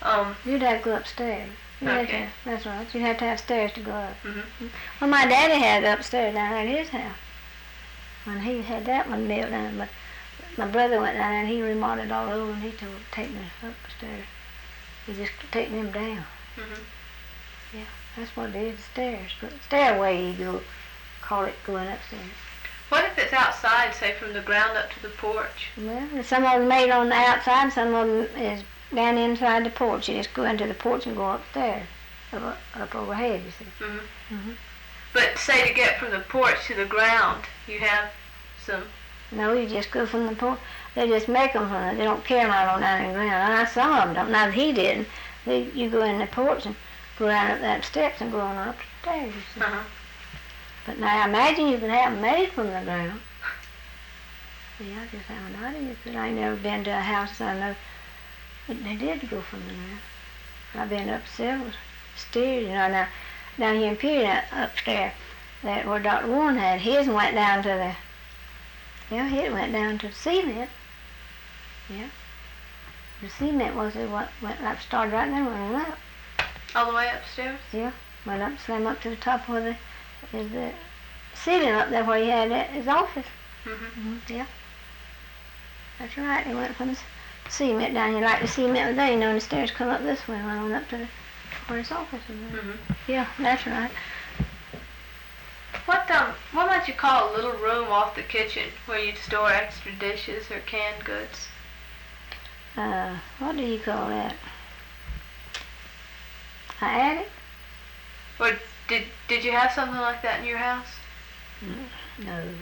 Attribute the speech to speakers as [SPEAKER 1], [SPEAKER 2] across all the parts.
[SPEAKER 1] You'd have to go upstairs.
[SPEAKER 2] Okay.
[SPEAKER 1] That's right. You'd have to have stairs to go up.
[SPEAKER 2] Mm-hmm.
[SPEAKER 1] Well, my daddy had upstairs down at his house. When he had that one built down, but my brother went down there and he remodeled all over and he told take me upstairs. He just take them down.
[SPEAKER 2] Mm-hmm.
[SPEAKER 1] Yeah, that's what it is, the stairs. But stairway you go, call it going upstairs.
[SPEAKER 2] What if it's outside, say from the ground up to the porch?
[SPEAKER 1] Well, some of them made on the outside, some of them is down inside the porch. You just go into the porch and go upstairs, up overhead, you see.
[SPEAKER 2] Mm-hmm.
[SPEAKER 1] Mm-hmm.
[SPEAKER 2] But say to get from the porch to the ground, you have some...
[SPEAKER 1] No, you just go from the porch. They just make them from it. They don't carry them out on down in the ground. And I saw them. Not that he didn't. You go in the porch and go around up that steps and go on up the stairs. You see.
[SPEAKER 2] Uh-huh.
[SPEAKER 1] But now I imagine you could have them made from the ground. Yeah, I just have an idea. But I ain't never been to a house I know but they did go from the ground. I've been up several stairs, now down here in Peary upstairs, that where Dr. Warren had his went down to it went down to the cement. Yeah. The cement was it what went up, started right there and went up.
[SPEAKER 2] All the way upstairs?
[SPEAKER 1] Yeah. Went up, slam up to the top where is the ceiling up there where he had his office.
[SPEAKER 2] Mm-hmm.
[SPEAKER 1] Yeah. That's right. They went from the cement down here like the cement today, and the stairs come up this way when I went up to where his office was.
[SPEAKER 2] Mm-hmm.
[SPEAKER 1] Yeah, that's right.
[SPEAKER 2] What might you call a little room off the kitchen where you'd store extra dishes or canned goods?
[SPEAKER 1] What do you call that? An attic?
[SPEAKER 2] Or did you have something like that in your house?
[SPEAKER 1] No.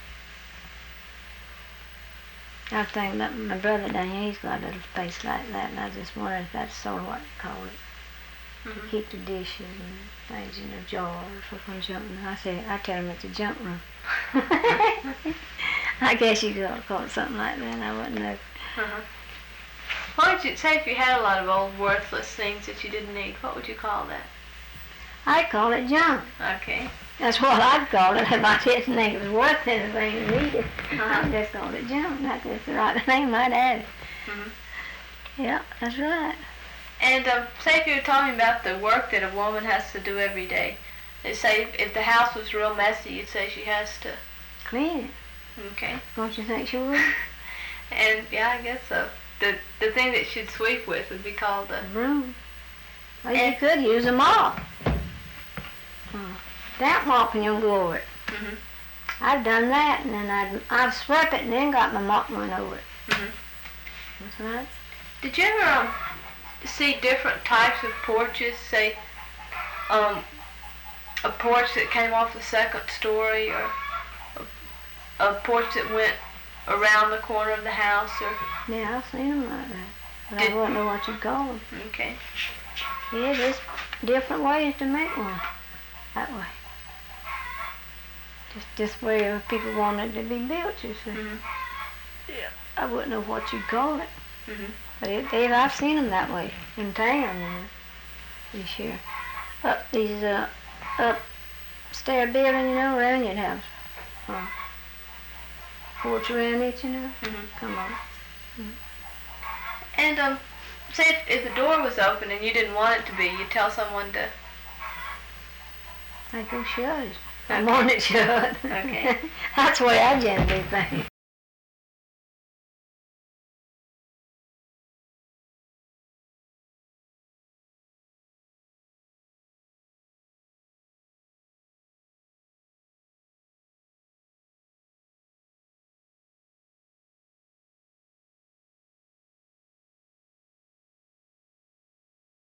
[SPEAKER 1] I was thinking about my brother down here, he's got a little space like that, and I just wondered if that's sort of what you call it.
[SPEAKER 2] Mm-hmm.
[SPEAKER 1] Keep the dishes and things in a jar or something jumping. I tell him it's a junk room. I guess you could call it something like that, I wouldn't know.
[SPEAKER 2] Uh-huh. What would you say if you had a lot of old worthless things that you didn't need? What would you call that?
[SPEAKER 1] I'd call it junk.
[SPEAKER 2] Okay.
[SPEAKER 1] That's what I'd call it if I didn't think it was worth anything to read it.
[SPEAKER 2] Uh-huh.
[SPEAKER 1] I'd just call it junk. That's just the right name I'd add it.
[SPEAKER 2] Mm-hmm.
[SPEAKER 1] Yeah, that's right.
[SPEAKER 2] And say if you were talking about the work that a woman has to do every day. Say if the house was real messy, you'd say she has to
[SPEAKER 1] Clean it.
[SPEAKER 2] Okay.
[SPEAKER 1] Don't you think she would?
[SPEAKER 2] And yeah, I guess so. The thing that she'd sweep with would be called a
[SPEAKER 1] broom. Well, you could use a mop. Damp mop and you'll go over it.
[SPEAKER 2] Mm-hmm.
[SPEAKER 1] I've done that, and then I've swept it and then got my mop and went over it.
[SPEAKER 2] Mm-hmm.
[SPEAKER 1] That's right.
[SPEAKER 2] Did you ever see different types of porches? Say, a porch that came off the second story, or a porch that went around the corner of the house, or...
[SPEAKER 1] Yeah, I've seen them like that. But I wouldn't know what you'd call them.
[SPEAKER 2] Okay.
[SPEAKER 1] Yeah, there's different ways to make one. That way. Just where people want it to be built, you see.
[SPEAKER 2] Mm-hmm.
[SPEAKER 1] Yeah. I wouldn't know what you'd call it.
[SPEAKER 2] Mm-hmm.
[SPEAKER 1] But I've seen them that way in town, this year. Up these upstair building, around your house. Porch around it,
[SPEAKER 2] Mm-hmm.
[SPEAKER 1] Come on.
[SPEAKER 2] Mm-hmm. And say if the door was open and you didn't want it to be, you'd tell someone to...
[SPEAKER 1] I go shut it. I want it shut.
[SPEAKER 2] Okay.
[SPEAKER 1] That's the way I generally do things.